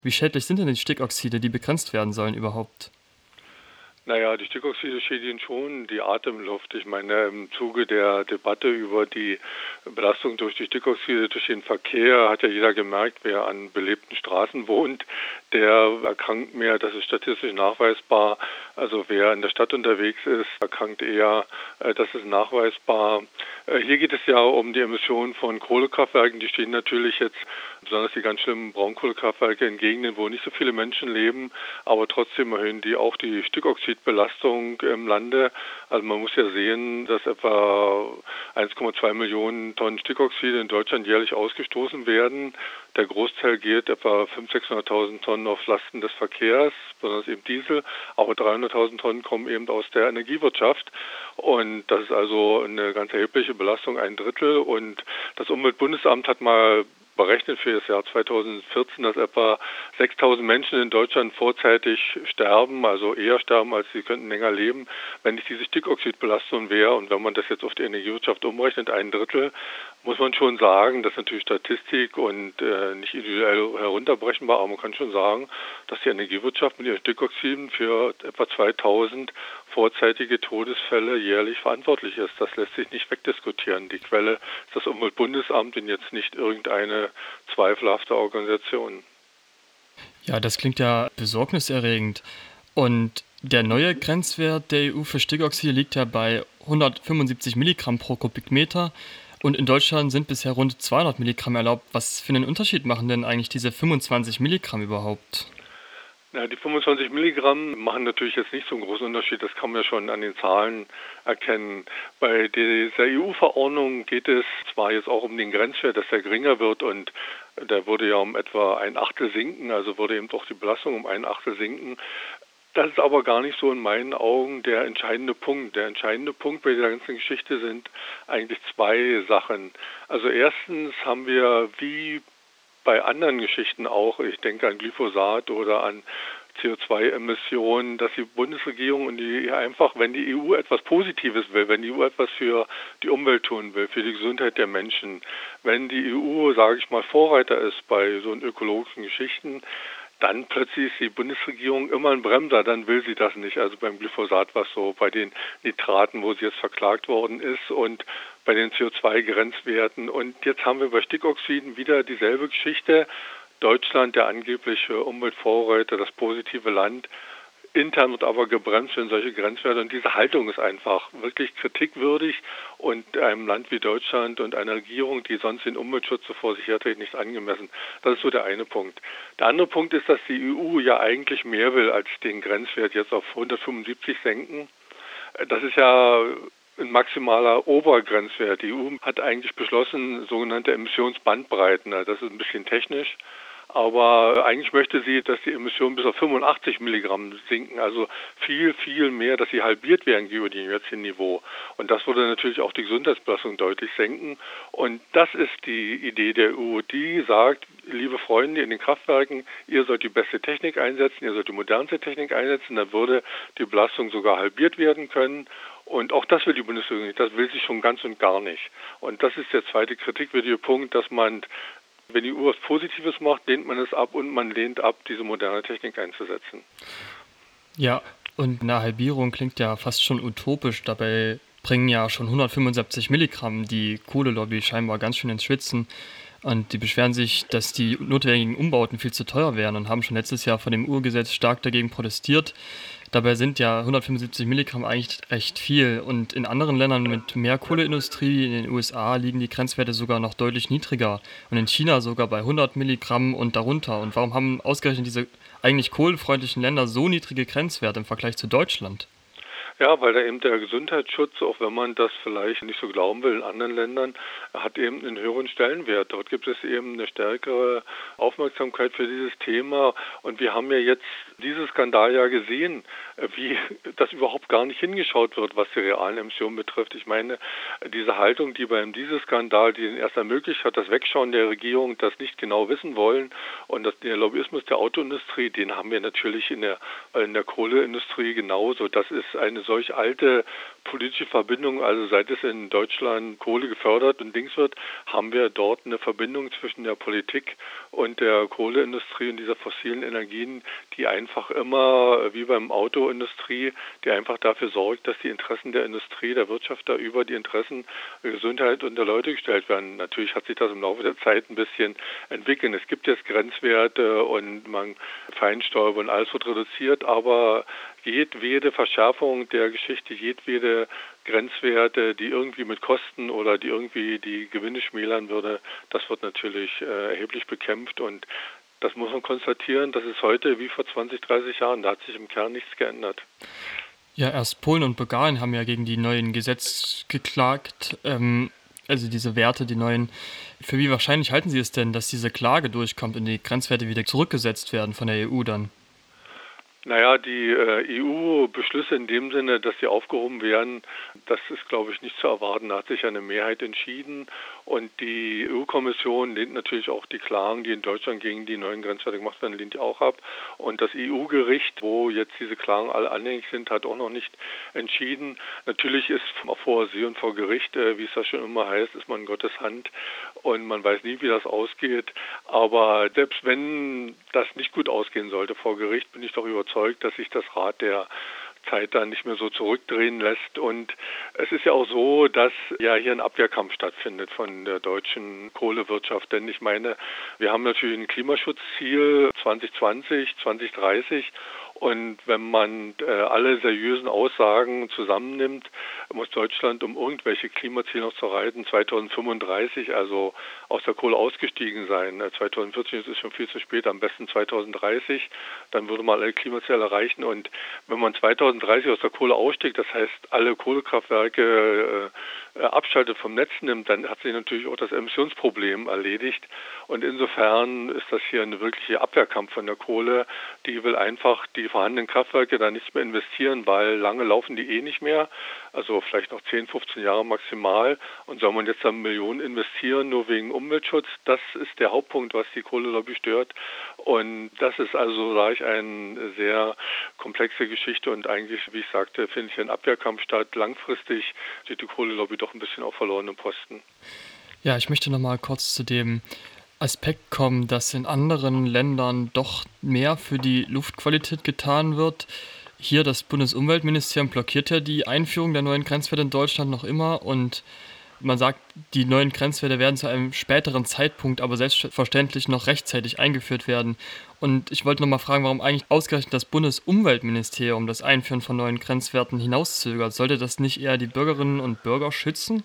Wie schädlich sind denn die Stickoxide, die begrenzt werden sollen überhaupt? Naja, die Stickoxide schädigen schon die Atemluft. Ich meine, im Zuge der Debatte über die Belastung durch die Stickoxide durch den Verkehr hat ja jeder gemerkt, wer an belebten Straßen wohnt, der erkrankt mehr. Das ist statistisch nachweisbar. Also wer in der Stadt unterwegs ist, erkrankt eher. Das ist nachweisbar. Hier geht es ja um die Emissionen von Kohlekraftwerken. Die stehen natürlich jetzt, besonders die ganz schlimmen Braunkohlekraftwerke, in Gegenden, wo nicht so viele Menschen leben, aber trotzdem erhöhen die auch die Stickoxidbelastung im Lande. Also man muss ja sehen, dass etwa 1,2 Millionen Tonnen Stickoxide in Deutschland jährlich ausgestoßen werden. Der Großteil geht etwa 500.000, 600.000 Tonnen auf Lasten des Verkehrs, besonders eben Diesel, aber 300.000 Tonnen kommen eben aus der Energiewirtschaft. Und das ist also eine ganz erhebliche Belastung, ein Drittel. Und das Umweltbundesamt hat mal berechnet für das Jahr 2014, dass etwa 6.000 Menschen in Deutschland vorzeitig sterben, also eher sterben, als sie könnten länger leben, wenn nicht diese Stickoxidbelastung wäre. Und wenn man das jetzt auf die Energiewirtschaft umrechnet, ein Drittel, muss man schon sagen, das ist natürlich Statistik und nicht individuell herunterbrechenbar, aber man kann schon sagen, dass die Energiewirtschaft mit ihren Stickoxiden für etwa 2.000 vorzeitige Todesfälle jährlich verantwortlich ist. Das lässt sich nicht wegdiskutieren. Die Quelle ist das Umweltbundesamt und jetzt nicht irgendeine zweifelhafte Organisation. Ja, das klingt ja besorgniserregend. Und der neue Grenzwert der EU für Stickoxide liegt ja bei 175 Milligramm pro Kubikmeter. Und in Deutschland sind bisher rund 200 Milligramm erlaubt. Was für einen Unterschied machen denn eigentlich diese 25 Milligramm überhaupt? Ja, die 25 Milligramm machen natürlich jetzt nicht so einen großen Unterschied. Das kann man ja schon an den Zahlen erkennen. Bei dieser EU-Verordnung geht es zwar jetzt auch um den Grenzwert, dass der geringer wird und der würde ja um etwa ein Achtel sinken, also würde eben doch die Belastung um ein Achtel sinken. Das ist aber gar nicht so in meinen Augen der entscheidende Punkt. Der entscheidende Punkt bei dieser ganzen Geschichte sind eigentlich zwei Sachen. Also erstens haben wir wie bei anderen Geschichten auch, ich denke an Glyphosat oder an CO2-Emissionen, dass die Bundesregierung und die einfach, wenn die EU etwas Positives will, wenn die EU etwas für die Umwelt tun will, für die Gesundheit der Menschen, wenn die EU, sage ich mal, Vorreiter ist bei so ökologischen Geschichten, dann plötzlich ist die Bundesregierung immer ein Bremser, dann will sie das nicht. Also beim Glyphosat war es so, bei den Nitraten, wo sie jetzt verklagt worden ist und bei den CO2-Grenzwerten. Und jetzt haben wir bei Stickoxiden wieder dieselbe Geschichte. Deutschland, der angebliche Umweltvorreiter, das positive Land, intern wird aber gebremst, wenn solche Grenzwerte, und diese Haltung ist einfach wirklich kritikwürdig und einem Land wie Deutschland und einer Regierung, die sonst den Umweltschutz so vor sich herträgt, nicht angemessen. Das ist so der eine Punkt. Der andere Punkt ist, dass die EU ja eigentlich mehr will, als den Grenzwert jetzt auf 175 senken. Das ist ja ein maximaler Obergrenzwert. Die EU hat eigentlich beschlossen, sogenannte Emissionsbandbreiten. Das ist ein bisschen technisch. Aber eigentlich möchte sie, dass die Emissionen bis auf 85 Milligramm sinken, also viel, viel mehr, dass sie halbiert werden gegenüber dem jetzigen Niveau. Und das würde natürlich auch die Gesundheitsbelastung deutlich senken. Und das ist die Idee der EU, die sagt, liebe Freunde in den Kraftwerken, ihr sollt die beste Technik einsetzen, ihr sollt die modernste Technik einsetzen, dann würde die Belastung sogar halbiert werden können. Und auch das will die Bundesregierung nicht, das will sie schon ganz und gar nicht. Und das ist der zweite kritikwürdige Punkt, dass man, wenn die EU was Positives macht, lehnt man es ab und man lehnt ab, diese moderne Technik einzusetzen. Ja, und eine Halbierung klingt ja fast schon utopisch. Dabei bringen ja schon 175 Milligramm die Kohlelobby scheinbar ganz schön ins Schwitzen. Und die beschweren sich, dass die notwendigen Umbauten viel zu teuer wären und haben schon letztes Jahr vor dem Urgesetz stark dagegen protestiert. Dabei sind ja 175 Milligramm eigentlich recht viel. Und in anderen Ländern mit mehr Kohleindustrie, in den USA, liegen die Grenzwerte sogar noch deutlich niedriger. Und in China sogar bei 100 Milligramm und darunter. Und warum haben ausgerechnet diese eigentlich kohlenfreundlichen Länder so niedrige Grenzwerte im Vergleich zu Deutschland? Ja, weil da eben der Gesundheitsschutz, auch wenn man das vielleicht nicht so glauben will in anderen Ländern, hat eben einen höheren Stellenwert. Dort gibt es eben eine stärkere Aufmerksamkeit für dieses Thema. Und wir haben ja jetzt dieses Skandal ja gesehen, wie das überhaupt gar nicht hingeschaut wird, was die realen Emissionen betrifft. Ich meine, diese Haltung, die beim Dieselskandal, die den erst ermöglicht hat, das Wegschauen der Regierung, das nicht genau wissen wollen und der Lobbyismus der Autoindustrie, den haben wir natürlich in der Kohleindustrie genauso. Das ist eine solch alte politische Verbindung, also seit es in Deutschland Kohle gefördert und Dings wird, haben wir dort eine Verbindung zwischen der Politik und der Kohleindustrie und dieser fossilen Energien, die einfach immer, wie beim Autoindustrie, die einfach dafür sorgt, dass die Interessen der Industrie, der Wirtschaft da über die Interessen der Gesundheit und der Leute gestellt werden. Natürlich hat sich das im Laufe der Zeit ein bisschen entwickelt. Es gibt jetzt Grenzwerte und Feinstaub und alles wird reduziert, aber jedwede Verschärfung der Geschichte, jedwede Grenzwerte, die irgendwie mit Kosten oder die irgendwie die Gewinne schmälern würde, das wird natürlich erheblich bekämpft und das muss man konstatieren, das ist heute wie vor 20, 30 Jahren, da hat sich im Kern nichts geändert. Ja, erst Polen und Bulgarien haben ja gegen die neuen Gesetze geklagt, also diese Werte, die neuen. Für wie wahrscheinlich halten Sie es denn, dass diese Klage durchkommt und die Grenzwerte wieder zurückgesetzt werden von der EU dann? Naja, die EU-Beschlüsse in dem Sinne, dass sie aufgehoben werden, das ist, glaube ich, nicht zu erwarten. Da hat sich eine Mehrheit entschieden und die EU-Kommission lehnt natürlich auch die Klagen, die in Deutschland gegen die neuen Grenzwerte gemacht werden, lehnt die auch ab. Und das EU-Gericht, wo jetzt diese Klagen alle anhängig sind, hat auch noch nicht entschieden. Natürlich ist vor See und vor Gericht, wie es da schon immer heißt, ist man in Gottes Hand und man weiß nie, wie das ausgeht. Aber selbst wenn das nicht gut ausgehen sollte vor Gericht, bin ich doch überzeugt, dass sich das Rad der Zeit dann nicht mehr so zurückdrehen lässt. Und es ist ja auch so, dass ja hier ein Abwehrkampf stattfindet von der deutschen Kohlewirtschaft. Denn ich meine, wir haben natürlich ein Klimaschutzziel 2020, 2030. Und wenn man alle seriösen Aussagen zusammennimmt, muss Deutschland, um irgendwelche Klimaziele noch zu erreichen, 2035 also aus der Kohle ausgestiegen sein. 2040 ist es schon viel zu spät, am besten 2030. Dann würde man alle Klimaziele erreichen. Und wenn man 2030 aus der Kohle ausstieg, das heißt alle Kohlekraftwerke abschaltet vom Netz nimmt, dann hat sich natürlich auch das Emissionsproblem erledigt. Und insofern ist das hier eine wirkliche Abwehrkampf von der Kohle. Die will einfach die vorhandenen Kraftwerke da nichts mehr investieren, weil lange laufen die eh nicht mehr. Also vielleicht noch 10, 15 Jahre maximal. Und soll man jetzt dann Millionen investieren, nur wegen Umweltschutz? Das ist der Hauptpunkt, was die Kohlelobby stört. Und das ist also, sage ich, eine sehr komplexe Geschichte. Und eigentlich, wie ich sagte, finde ich ein Abwehrkampf statt. Langfristig steht die Kohlelobby doch ein bisschen auf verlorenen Posten. Ja, ich möchte noch mal kurz zu dem Aspekt kommen, dass in anderen Ländern doch mehr für die Luftqualität getan wird. Hier das Bundesumweltministerium blockiert ja die Einführung der neuen Grenzwerte in Deutschland noch immer und man sagt, die neuen Grenzwerte werden zu einem späteren Zeitpunkt, aber selbstverständlich noch rechtzeitig eingeführt werden. Und ich wollte noch mal fragen, warum eigentlich ausgerechnet das Bundesumweltministerium das Einführen von neuen Grenzwerten hinauszögert. Sollte das nicht eher die Bürgerinnen und Bürger schützen?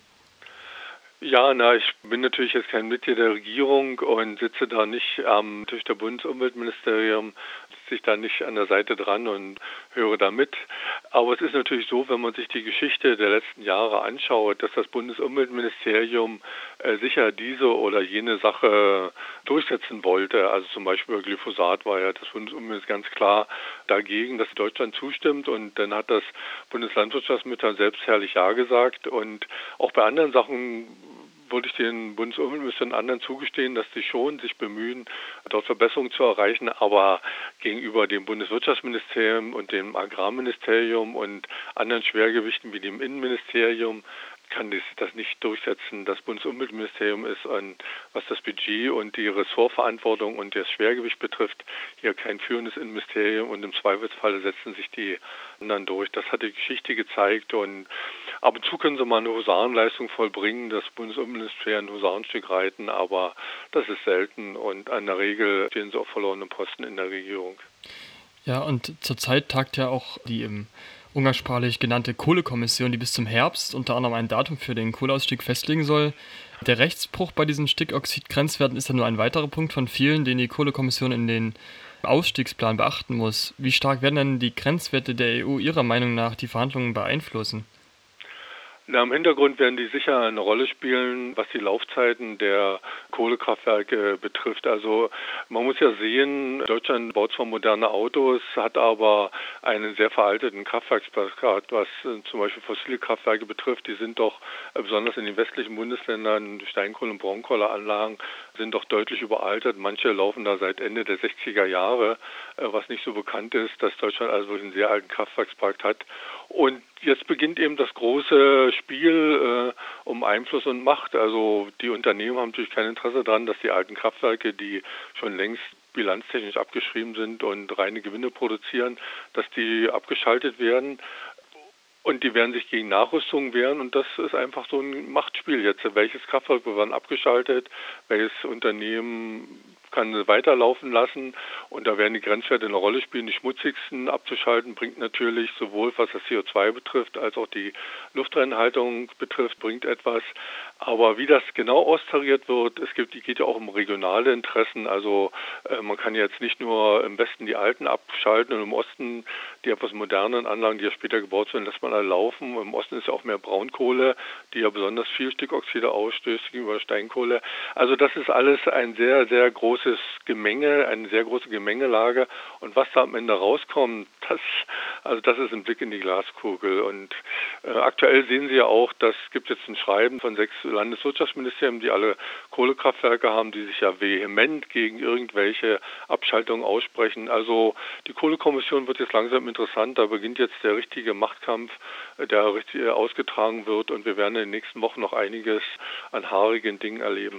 Ja, ich bin natürlich jetzt kein Mitglied der Regierung und sitze da nicht am Tisch der Bundesumweltministerium, sitze ich da nicht an der Seite dran und höre da mit. Aber es ist natürlich so, wenn man sich die Geschichte der letzten Jahre anschaut, dass das Bundesumweltministerium sicher diese oder jene Sache durchsetzen wollte. Also zum Beispiel Glyphosat war ja das Bundesumweltministerium ganz klar dagegen, dass Deutschland zustimmt und dann hat das Bundeslandwirtschaftsministerium selbstherrlich Ja gesagt und auch bei anderen Sachen würde ich den Bundesumweltministern und anderen zugestehen, dass sie schon sich bemühen, dort Verbesserungen zu erreichen, aber gegenüber dem Bundeswirtschaftsministerium und dem Agrarministerium und anderen Schwergewichten wie dem Innenministerium kann das nicht durchsetzen. Das Bundesumweltministerium ist, was das Budget und die Ressortverantwortung und das Schwergewicht betrifft, hier kein führendes Innenministerium und im Zweifelsfall setzen sich die anderen durch. Das hat die Geschichte gezeigt und ab und zu können sie mal eine Husarenleistung vollbringen, das Bundesumweltministerium ein Husarenstück reiten, aber das ist selten und in der Regel stehen sie auf verlorenen Posten in der Regierung. Ja, und zurzeit tagt ja auch die im umgangssprachlich genannte Kohlekommission, die bis zum Herbst unter anderem ein Datum für den Kohleausstieg festlegen soll. Der Rechtsbruch bei diesen Stickoxid-Grenzwerten ist dann nur ein weiterer Punkt von vielen, den die Kohlekommission in den Ausstiegsplan beachten muss. Wie stark werden denn die Grenzwerte der EU Ihrer Meinung nach die Verhandlungen beeinflussen? Im Hintergrund werden die sicher eine Rolle spielen, was die Laufzeiten der Kohlekraftwerke betrifft. Also man muss ja sehen, Deutschland baut zwar moderne Autos, hat aber einen sehr veralteten Kraftwerkspark, was zum Beispiel fossile Kraftwerke betrifft. Die sind doch besonders in den westlichen Bundesländern, Steinkohle- und Braunkohleanlagen, sind doch deutlich überaltert. Manche laufen da seit Ende der 60er Jahre, was nicht so bekannt ist, dass Deutschland also wirklich einen sehr alten Kraftwerkspark hat. Und jetzt beginnt eben das große Spiel um Einfluss und Macht. Also die Unternehmen haben natürlich kein Interesse daran, dass die alten Kraftwerke, die schon längst bilanztechnisch abgeschrieben sind und reine Gewinne produzieren, dass die abgeschaltet werden. Und die werden sich gegen Nachrüstung wehren und das ist einfach so ein Machtspiel jetzt. Welches Kraftwerk wird wann abgeschaltet, welches Unternehmen kann weiterlaufen lassen und da werden die Grenzwerte eine Rolle spielen. Die schmutzigsten abzuschalten bringt natürlich sowohl was das CO2 betrifft, als auch die Luftreinhaltung betrifft, bringt etwas. Aber wie das genau austariert wird, geht ja auch um regionale Interessen. Also man kann jetzt nicht nur im Westen die alten abschalten und im Osten die etwas modernen Anlagen, die ja später gebaut werden, lässt man alle laufen. Im Osten ist ja auch mehr Braunkohle, die ja besonders viel Stickoxide ausstößt gegenüber Steinkohle. Also das ist alles ein sehr, sehr großes Gemenge, eine sehr große Gemengelage. Und was da am Ende rauskommt, das ist ein Blick in die Glaskugel. Und aktuell sehen Sie ja auch, das gibt jetzt ein Schreiben von 6 Landeswirtschaftsministerien, die alle Kohlekraftwerke haben, die sich ja vehement gegen irgendwelche Abschaltungen aussprechen. Also die Kohlekommission wird jetzt langsam interessant. Da beginnt jetzt der richtige Machtkampf, der richtig ausgetragen wird. Und wir werden in den nächsten Wochen noch einiges an haarigen Dingen erleben.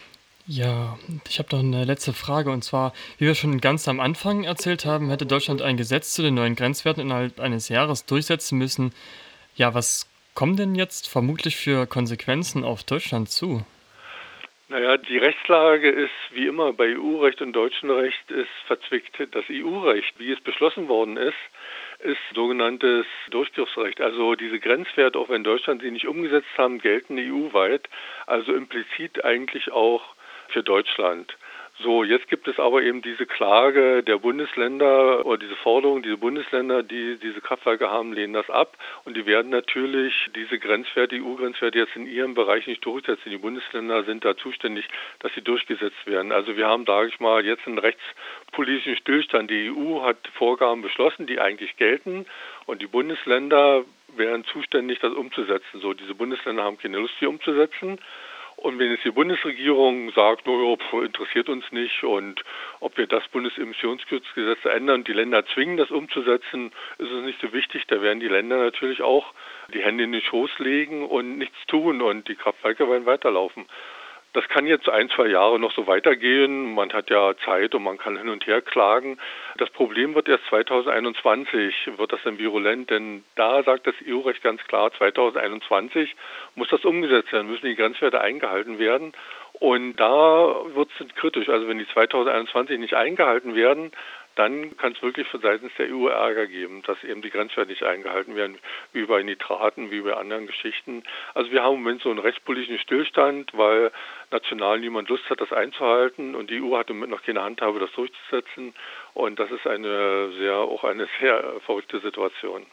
Ja, ich habe noch eine letzte Frage und zwar, wie wir schon ganz am Anfang erzählt haben, hätte Deutschland ein Gesetz zu den neuen Grenzwerten innerhalb eines Jahres durchsetzen müssen. Ja, was kommen denn jetzt vermutlich für Konsequenzen auf Deutschland zu? Naja, die Rechtslage ist wie immer bei EU-Recht und deutschem Recht ist verzwickt. Das EU-Recht, wie es beschlossen worden ist sogenanntes Durchgriffsrecht. Also diese Grenzwerte, auch wenn Deutschland sie nicht umgesetzt haben, gelten EU-weit, also implizit eigentlich auch für Deutschland. So, jetzt gibt es aber eben diese Klage der Bundesländer oder diese Forderung, diese Bundesländer, die diese Kraftwerke haben, lehnen das ab und die werden natürlich diese Grenzwerte, EU-Grenzwerte jetzt in ihrem Bereich nicht durchsetzen. Die Bundesländer sind da zuständig, dass sie durchgesetzt werden. Also wir haben, sage ich mal, jetzt einen rechtspolitischen Stillstand. Die EU hat Vorgaben beschlossen, die eigentlich gelten und die Bundesländer wären zuständig, das umzusetzen. So, diese Bundesländer haben keine Lust, die umzusetzen. Und wenn jetzt die Bundesregierung sagt, interessiert uns nicht und ob wir das Bundesemissionsschutzgesetz ändern, die Länder zwingen, das umzusetzen, ist es nicht so wichtig. Da werden die Länder natürlich auch die Hände in den Schoß legen und nichts tun und die Kraftwerke werden weiterlaufen. Das kann jetzt 1, 2 Jahre noch so weitergehen. Man hat ja Zeit und man kann hin und her klagen. Das Problem wird erst 2021, wird das dann virulent, denn da sagt das EU-Recht ganz klar, 2021 muss das umgesetzt werden, müssen die Grenzwerte eingehalten werden. Und da wird es kritisch. Also wenn die 2021 nicht eingehalten werden, dann kann es wirklich von seitens der EU Ärger geben, dass eben die Grenzwerte nicht eingehalten werden, wie bei Nitraten, wie bei anderen Geschichten. Also wir haben im Moment so einen rechtspolitischen Stillstand, weil national niemand Lust hat, das einzuhalten und die EU hat im Moment noch keine Handhabe, das durchzusetzen. Und das ist auch eine sehr verrückte Situation.